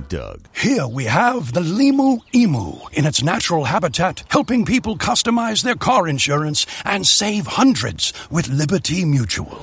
Doug. Here we have the Limu Emu in its natural habitat, helping people customize their car insurance and save hundreds with Liberty Mutual.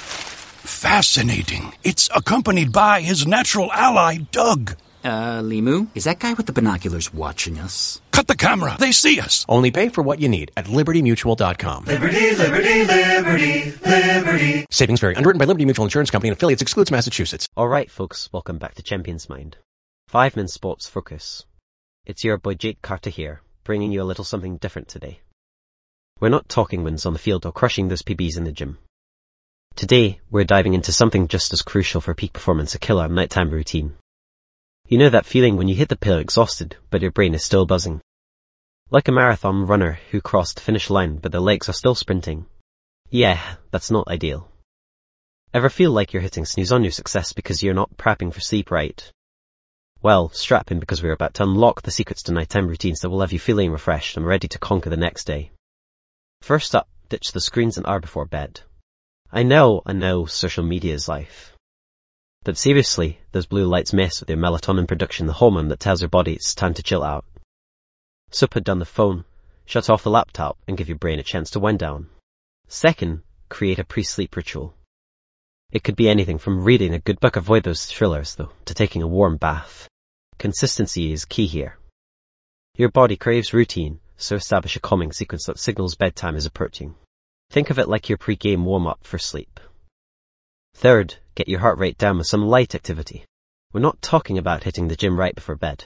Fascinating. It's accompanied by his natural ally, Doug. Limu, is that guy with the binoculars watching us? Cut the camera. They see us. Only pay for what you need at LibertyMutual.com. Liberty, liberty, liberty, liberty. Savings vary. Underwritten by Liberty Mutual Insurance Company and affiliates. Excludes Massachusetts. Alright folks, welcome back to Champions Mind. 5 Min Sports Focus. It's your boy Jake Carter here, bringing you a little something different today. We're not talking wins on the field or crushing those PBs in the gym. Today, we're diving into something just as crucial for peak performance, a killer nighttime routine. You know that feeling when you hit the pillow exhausted, but your brain is still buzzing? Like a marathon runner who crossed the finish line, but their legs are still sprinting. Yeah, that's not ideal. Ever feel like you're hitting snooze on your success because you're not prepping for sleep right? Well, strap in because we're about to unlock the secrets to nighttime routines that will have you feeling refreshed and ready to conquer the next day. First up, ditch the screens an hour before bed. I know, social media is life. But seriously, those blue lights mess with your melatonin production, the hormone that tells your body it's time to chill out. So put down the phone, shut off the laptop, and give your brain a chance to wind down. Second, create a pre-sleep ritual. It could be anything from reading a good book, avoid those thrillers though, to taking a warm bath. Consistency is key here. Your body craves routine, so establish a calming sequence that signals bedtime is approaching. Think of it like your pre-game warm-up for sleep. Third, get your heart rate down with some light activity. We're not talking about hitting the gym right before bed.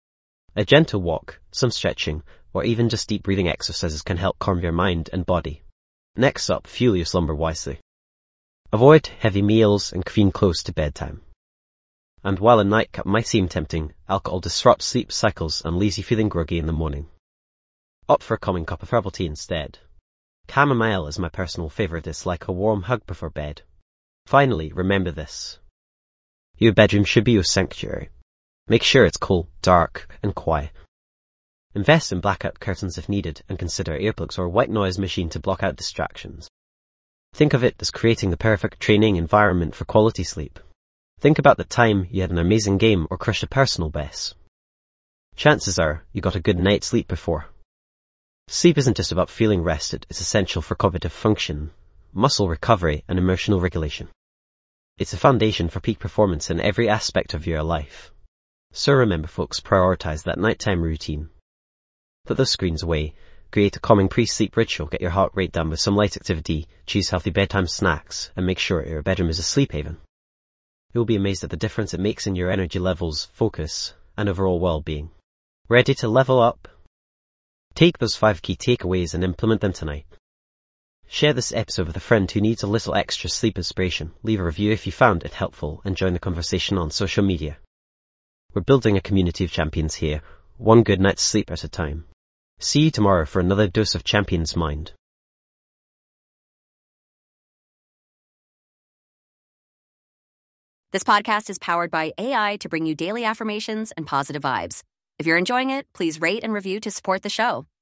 A gentle walk, some stretching, or even just deep breathing exercises can help calm your mind and body. Next up, fuel your slumber wisely. Avoid heavy meals and caffeine close to bedtime. And while a nightcap might seem tempting, alcohol disrupts sleep cycles and leaves you feeling groggy in the morning. Opt for a calming cup of herbal tea instead. Chamomile is my personal favourite. It's like a warm hug before bed. Finally, remember this. Your bedroom should be your sanctuary. Make sure it's cool, dark, and quiet. Invest in blackout curtains if needed, and consider earplugs or a white noise machine to block out distractions. Think of it as creating the perfect training environment for quality sleep. Think about the time you had an amazing game or crushed a personal best. Chances are you got a good night's sleep before. Sleep isn't just about feeling rested, it's essential for cognitive function, muscle recovery, and emotional regulation. It's a foundation for peak performance in every aspect of your life. So remember folks, prioritize that nighttime routine. Put those screens away, create a calming pre-sleep ritual, get your heart rate down with some light activity, choose healthy bedtime snacks, and make sure your bedroom is a sleep haven. You'll be amazed at the difference it makes in your energy levels, focus, and overall well-being. Ready to level up? Take those 5 key takeaways and implement them tonight. Share this episode with a friend who needs a little extra sleep inspiration. Leave a review if you found it helpful and join the conversation on social media. We're building a community of champions here, one good night's sleep at a time. See you tomorrow for another dose of Champions Mind. This podcast is powered by AI to bring you daily affirmations and positive vibes. If you're enjoying it, please rate and review to support the show.